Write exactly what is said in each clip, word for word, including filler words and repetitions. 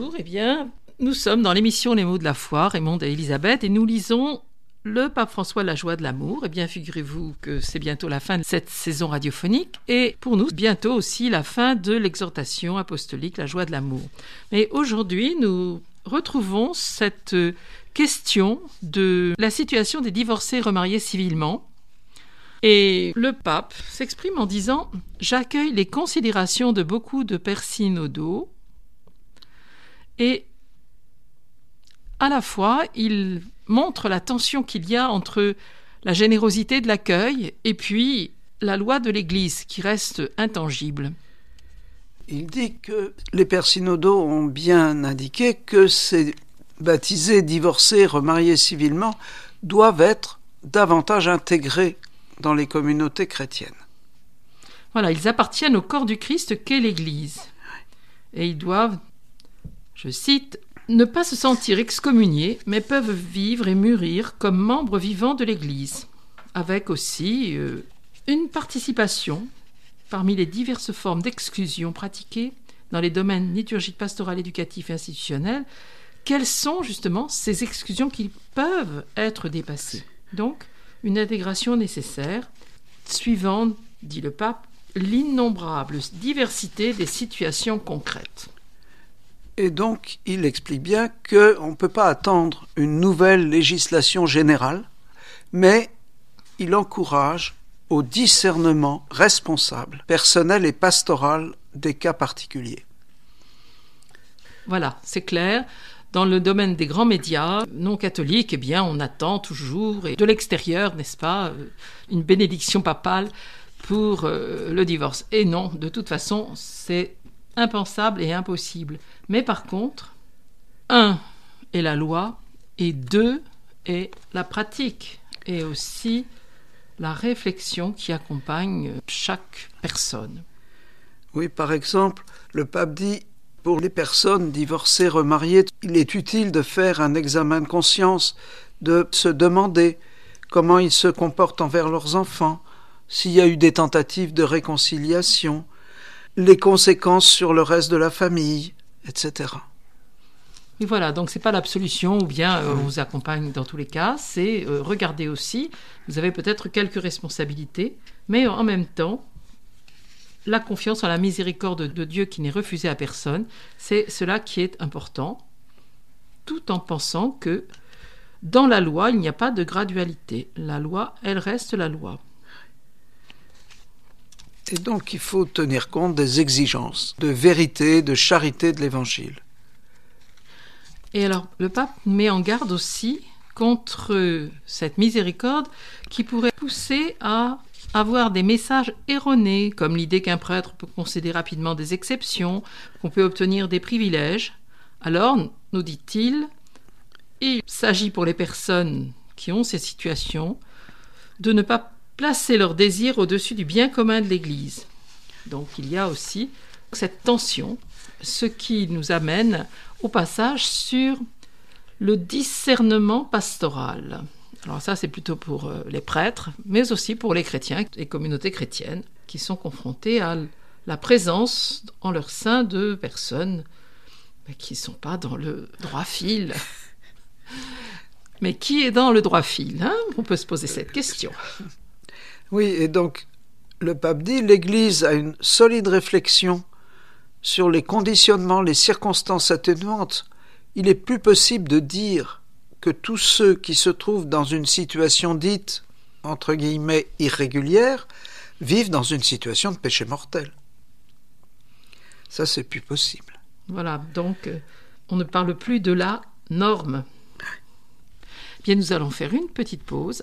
bonjour. Eh bien, nous sommes dans l'émission Les mots de la foi, Raymond et Elisabeth, et nous lisons le pape François La joie de l'amour. Eh bien, figurez-vous que c'est bientôt la fin de cette saison radiophonique, et pour nous, bientôt aussi la fin de l'exhortation apostolique La joie de l'amour. Mais aujourd'hui, nous retrouvons cette question de la situation des divorcés remariés civilement. Et le pape s'exprime en disant « J'accueille les considérations de beaucoup de pères synodaux » et à la fois, il montre la tension qu'il y a entre la générosité de l'accueil et puis la loi de l'Église qui reste intangible. Il dit que les pères synodaux ont bien indiqué que ces baptisés, divorcés, remariés civilement doivent être davantage intégrés dans les communautés chrétiennes. Voilà, ils appartiennent au corps du Christ qu'est l'Église. Et ils doivent, je cite, « ne pas se sentir excommuniés, mais peuvent vivre et mûrir comme membres vivants de l'Église, avec aussi euh, une participation parmi les diverses formes d'exclusion pratiquées dans les domaines liturgiques, pastoral, éducatif et institutionnel. Quelles sont justement ces exclusions qui peuvent être dépassées ?» Donc, une intégration nécessaire, suivant, dit le pape, l'innombrable diversité des situations concrètes. Et donc, il explique bien qu'on ne peut pas attendre une nouvelle législation générale, mais il encourage au discernement responsable, personnel et pastoral des cas particuliers. Voilà, c'est clair. Dans le domaine des grands médias non catholiques, eh bien, on attend toujours, et de l'extérieur, n'est-ce pas, une bénédiction papale pour euh, le divorce. Et non, de toute façon, c'est impensable et impossible. Mais par contre, un est la loi, et deux est la pratique, et aussi la réflexion qui accompagne chaque personne. Oui, par exemple, le pape dit pour les personnes divorcées, remariées, il est utile de faire un examen de conscience, de se demander comment ils se comportent envers leurs enfants, s'il y a eu des tentatives de réconciliation, les conséquences sur le reste de la famille, et cetera. Et voilà, donc c'est pas l'absolution ou bien euh, on vous accompagne dans tous les cas, c'est euh, regarder aussi, vous avez peut-être quelques responsabilités, mais en même temps, la confiance en la miséricorde de Dieu qui n'est refusée à personne, c'est cela qui est important, tout en pensant que dans la loi, il n'y a pas de gradualité. La loi, elle reste la loi. Et donc, il faut tenir compte des exigences de vérité, de charité de l'Évangile. Et alors, le pape met en garde aussi contre cette miséricorde qui pourrait pousser à avoir des messages erronés, comme l'idée qu'un prêtre peut concéder rapidement des exceptions, qu'on peut obtenir des privilèges. Alors, nous dit-il, il s'agit pour les personnes qui ont ces situations de ne pas placer leurs désirs au-dessus du bien commun de l'Église. Donc, il y a aussi cette tension, ce qui nous amène au passage sur le discernement pastoral. Alors ça, c'est plutôt pour euh, les prêtres, mais aussi pour les chrétiens et communautés chrétiennes qui sont confrontés à la présence en leur sein de personnes qui ne sont pas dans le droit fil. Mais qui est dans le droit fil, hein ? On peut se poser cette question. Oui, et donc, le pape dit, l'Église a une solide réflexion sur les conditionnements, les circonstances atténuantes. Il est plus possible de dire que tous ceux qui se trouvent dans une situation dite, entre guillemets, irrégulière, vivent dans une situation de péché mortel. Ça, c'est plus possible. Voilà, donc, euh, on ne parle plus de la norme. Bien, nous allons faire une petite pause.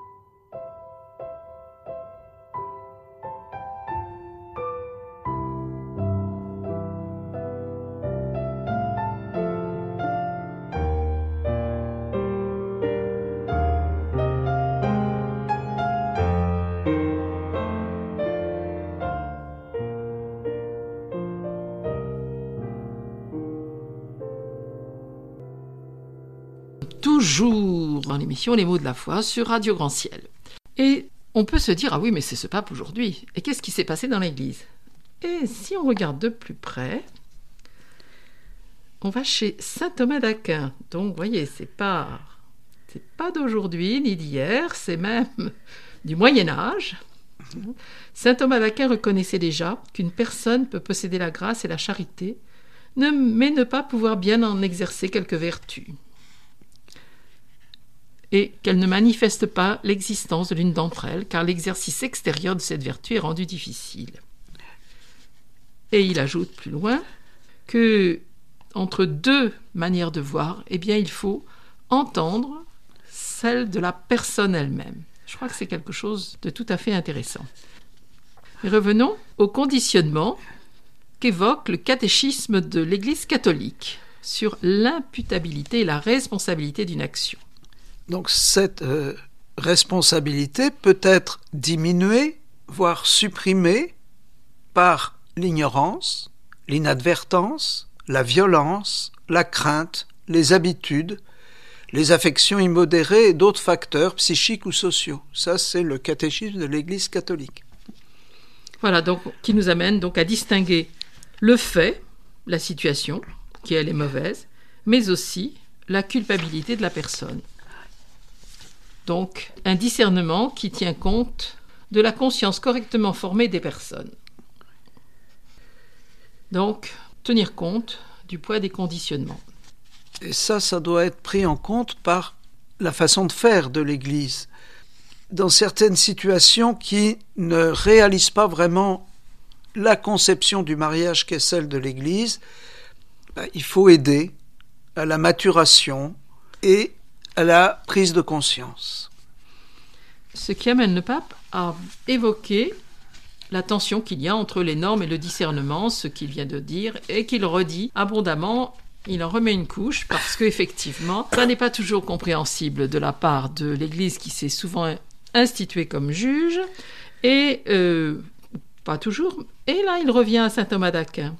Toujours dans l'émission Les mots de la foi sur Radio Grand Ciel. Et on peut se dire, ah oui, mais c'est ce pape aujourd'hui. Et qu'est-ce qui s'est passé dans l'Église ? Et si on regarde de plus près, on va chez saint Thomas d'Aquin. Donc, vous voyez, c'est pas, c'est pas d'aujourd'hui ni d'hier, c'est même du Moyen-Âge. Saint Thomas d'Aquin reconnaissait déjà qu'une personne peut posséder la grâce et la charité, ne, mais ne pas pouvoir bien en exercer quelques vertus, et qu'elle ne manifeste pas l'existence de l'une d'entre elles, car l'exercice extérieur de cette vertu est rendu difficile. Et il ajoute plus loin que entre deux manières de voir, eh bien, il faut entendre celle de la personne elle-même. Je crois que c'est quelque chose de tout à fait intéressant. Mais revenons au conditionnement qu'évoque le catéchisme de l'Église catholique sur l'imputabilité et la responsabilité d'une action. Donc cette euh, responsabilité peut être diminuée, voire supprimée par l'ignorance, l'inadvertance, la violence, la crainte, les habitudes, les affections immodérées et d'autres facteurs psychiques ou sociaux. Ça, c'est le catéchisme de l'Église catholique. Voilà, donc qui nous amène donc à distinguer le fait, la situation, qui elle est mauvaise, mais aussi la culpabilité de la personne. Donc, un discernement qui tient compte de la conscience correctement formée des personnes. Donc, tenir compte du poids des conditionnements. Et ça, ça doit être pris en compte par la façon de faire de l'Église. Dans certaines situations qui ne réalisent pas vraiment la conception du mariage qu'est celle de l'Église, ben, il faut aider à la maturation et à la prise de conscience. Ce qui amène le pape à évoquer la tension qu'il y a entre les normes et le discernement, ce qu'il vient de dire, et qu'il redit abondamment. Il en remet une couche parce qu'effectivement, ça n'est pas toujours compréhensible de la part de l'Église qui s'est souvent instituée comme juge, et euh, pas toujours. Et là, il revient à saint Thomas d'Aquin.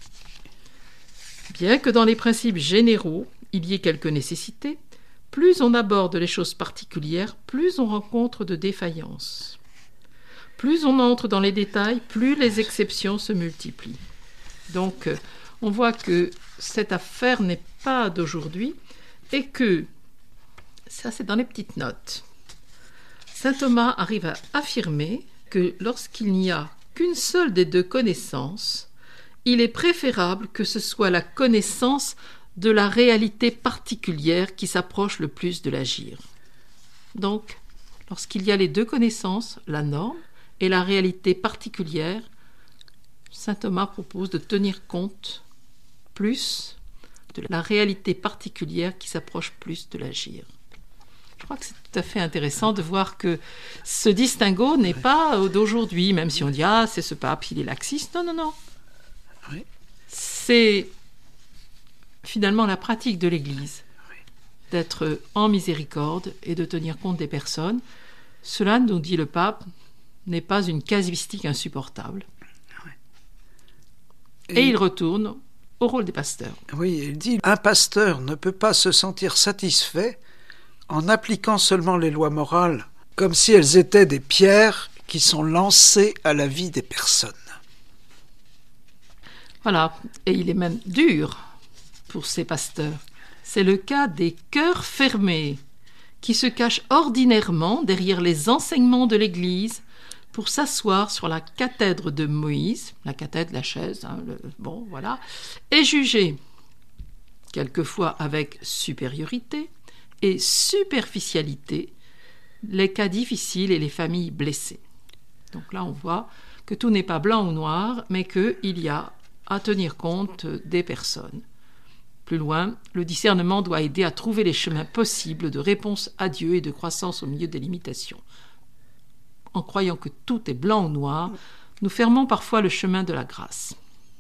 Bien que dans les principes généraux, il y ait quelques nécessités, plus on aborde les choses particulières, plus on rencontre de défaillances. Plus on entre dans les détails, plus les exceptions se multiplient. Donc, on voit que cette affaire n'est pas d'aujourd'hui et que, ça c'est dans les petites notes, saint Thomas arrive à affirmer que lorsqu'il n'y a qu'une seule des deux connaissances, il est préférable que ce soit la connaissance de la réalité particulière qui s'approche le plus de l'agir. Donc, lorsqu'il y a les deux connaissances, la norme et la réalité particulière, saint Thomas propose de tenir compte plus de la réalité particulière qui s'approche plus de l'agir. Je crois que c'est tout à fait intéressant de voir que ce distinguo n'est pas d'aujourd'hui, même si on dit « Ah, c'est ce pape, il est laxiste ». Non, non, non. Oui. C'est finalement la pratique de l'Église d'être en miséricorde et de tenir compte des personnes. Cela, nous dit le pape, n'est pas une casuistique insupportable. Et, et il retourne au rôle des pasteurs. Oui, il dit « Un pasteur ne peut pas se sentir satisfait en appliquant seulement les lois morales, comme si elles étaient des pierres qui sont lancées à la vie des personnes. » Voilà, et il est même dur pour ces pasteurs. C'est le cas des cœurs fermés, qui se cachent ordinairement derrière les enseignements de l'Église pour s'asseoir sur la cathèdre de Moïse, la cathèdre, la chaise, hein, le, bon, voilà, et juger, quelquefois avec supériorité et superficialité, les cas difficiles et les familles blessées. Donc là, on voit que tout n'est pas blanc ou noir, mais qu'il y a à tenir compte des personnes. Plus loin, le discernement doit aider à trouver les chemins possibles de réponse à Dieu et de croissance au milieu des limitations. En croyant que tout est blanc ou noir, nous fermons parfois le chemin de la grâce.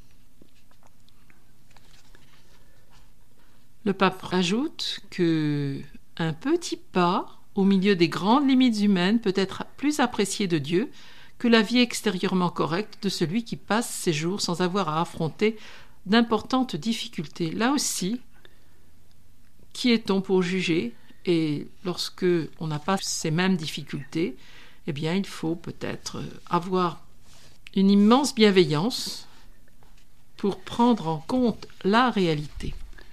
Le pape ajoute que un petit pas au milieu des grandes limites humaines peut être plus apprécié de Dieu que la vie extérieurement correcte de celui qui passe ses jours sans avoir à affronter d'importantes difficultés. Là aussi, qui est-on pour juger? Et lorsque on n'a pas ces mêmes difficultés, eh bien, il faut peut-être avoir une immense bienveillance pour prendre en compte la réalité.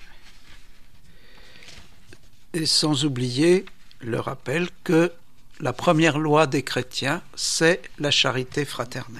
Et sans oublier le rappel que la première loi des chrétiens, c'est la charité fraternelle.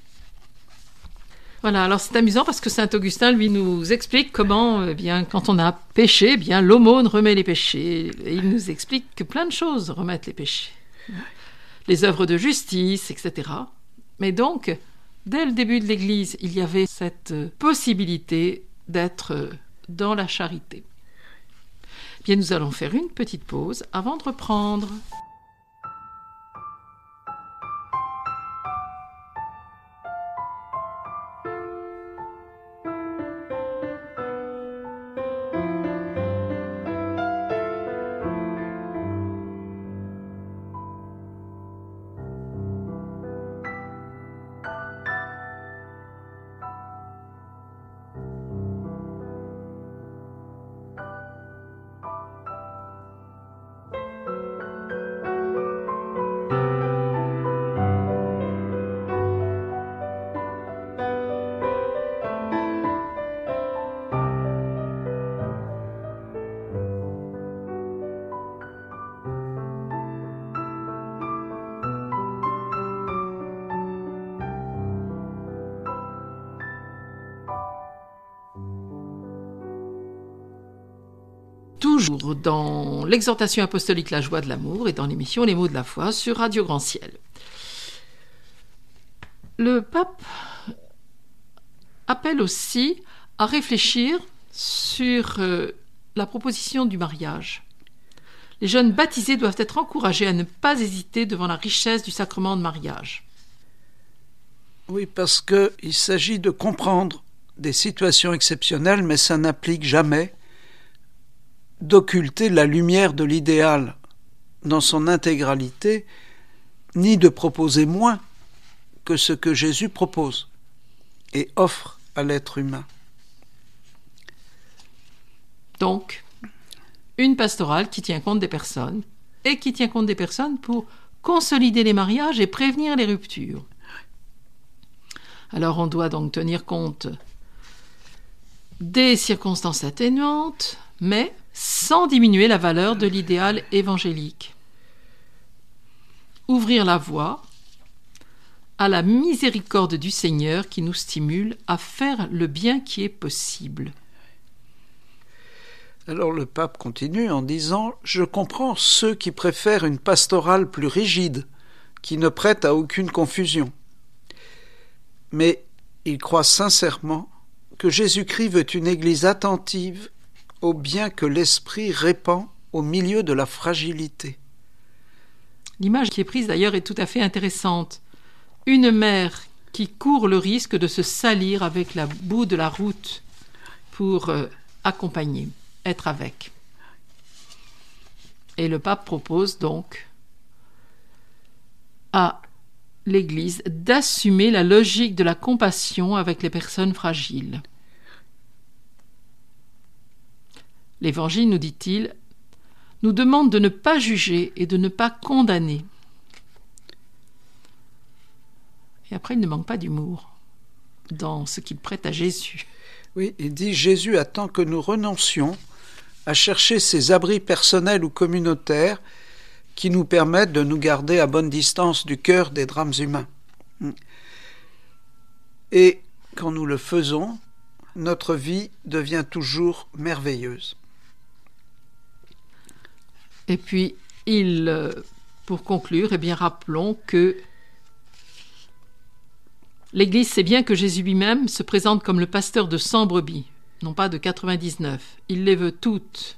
Voilà, alors c'est amusant parce que saint Augustin, lui, nous explique comment, eh bien, quand on a péché, eh bien, l'aumône remet les péchés. Et il nous explique que plein de choses remettent les péchés. Les œuvres de justice, et cetera. Mais donc, dès le début de l'Église, il y avait cette possibilité d'être dans la charité. Bien, nous allons faire une petite pause avant de reprendre. Toujours dans l'exhortation apostolique La joie de l'amour et dans l'émission Les mots de la foi sur Radio Grand Ciel. Le pape appelle aussi à réfléchir sur euh, la proposition du mariage. Les jeunes baptisés doivent être encouragés à ne pas hésiter devant la richesse du sacrement de mariage. Oui, parce qu'il s'agit de comprendre des situations exceptionnelles, mais ça n'implique jamais d'occulter la lumière de l'idéal dans son intégralité, ni de proposer moins que ce que Jésus propose et offre à l'être humain. Donc, une pastorale qui tient compte des personnes et qui tient compte des personnes pour consolider les mariages et prévenir les ruptures. Alors, on doit donc tenir compte des circonstances atténuantes, mais sans diminuer la valeur de l'idéal évangélique. Ouvrir la voie à la miséricorde du Seigneur qui nous stimule à faire le bien qui est possible. Alors le pape continue en disant « Je comprends ceux qui préfèrent une pastorale plus rigide, qui ne prête à aucune confusion. Mais il croit sincèrement que Jésus-Christ veut une Église attentive au bien que l'Esprit répand au milieu de la fragilité. » L'image qui est prise d'ailleurs est tout à fait intéressante. Une mère qui court le risque de se salir avec la boue de la route pour euh, accompagner, être avec. Et le pape propose donc à l'Église d'assumer la logique de la compassion avec les personnes fragiles. L'Évangile, nous dit-il, nous demande de ne pas juger et de ne pas condamner. Et après, il ne manque pas d'humour dans ce qu'il prête à Jésus. Oui, il dit « Jésus attend que nous renoncions à chercher ces abris personnels ou communautaires qui nous permettent de nous garder à bonne distance du cœur des drames humains. Et quand nous le faisons, notre vie devient toujours merveilleuse. » Et puis, il, pour conclure, eh bien, rappelons que l'Église sait bien que Jésus lui-même se présente comme le pasteur de cent brebis, non pas de quatre-vingt-dix-neuf. Il les veut toutes.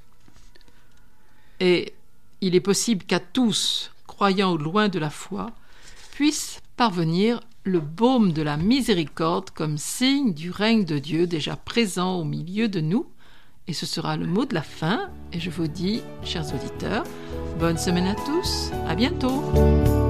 Et il est possible qu'à tous, croyants ou loin de la foi, puisse parvenir le baume de la miséricorde comme signe du règne de Dieu déjà présent au milieu de nous. Et ce sera le mot de la fin. Et je vous dis, chers auditeurs, bonne semaine à tous. À bientôt.